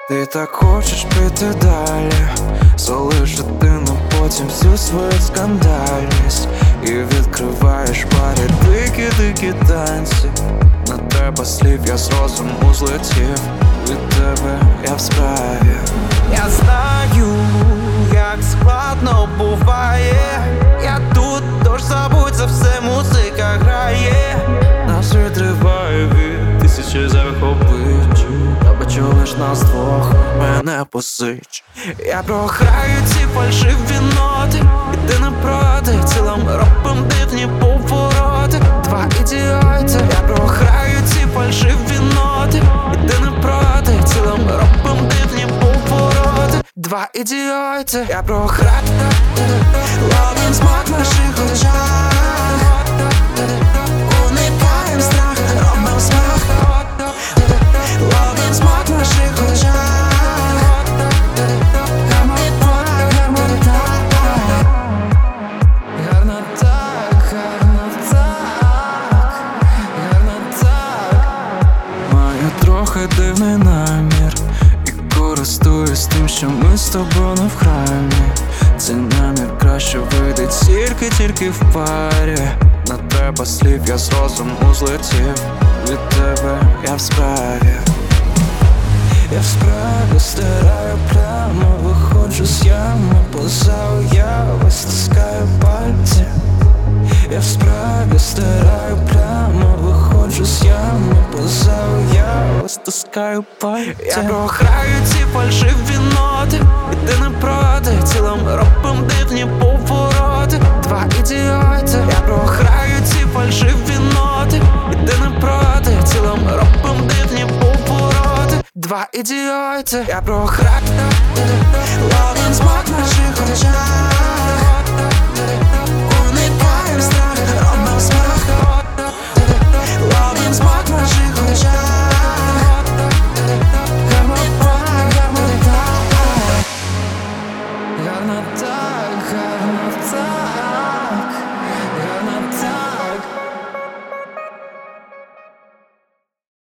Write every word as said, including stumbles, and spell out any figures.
Ти так хочеш піти далі, залишити на потім всю свою скандальність. І відкриваєш парі дикі-дикі танці. На тебе слів, я з розуму злетів. Від тебе я в справі. Я знаю, як складно буває. Я тут, тож забудь за все, музика грає. Нас відриває від тисячі захопить. Я бачу лиш нас двох, мене позич. Я програю ці фальшиві ноти, і ти не проти. Цілим робим дивні повороти. Два ідіоти. Я програю ці фальшиві ноти, і ти не проти. Цілим робим дивні повороти. Два ідіоти. Я програю. Ловим смак в наших очах. Уникаєм страх, робим смак. Ловим смак в наших очах. Трохи дивний намір, і користуюсь тим, що ми з тобою не в храмі. Цей намір краще вийде тільки-тільки в парі. На тебе слів, я з розуму злетів. Від тебе я в справі. Я в справі стираю прямо, виходжу з ями, поза уяви стискаю пальці. Я в справі стираю прямо, виходжу з ями, поза уяви стискаю пальці. Я програю ці фальшиві ноти, і ти не проти. Цілим робим дивні повороти. Два ідіоти. Я програю ці фальшиві ноти, і ти не проти. Цілим робим дивні повороти. Два ідіоти. Я програю. Ловим смак в наших очах.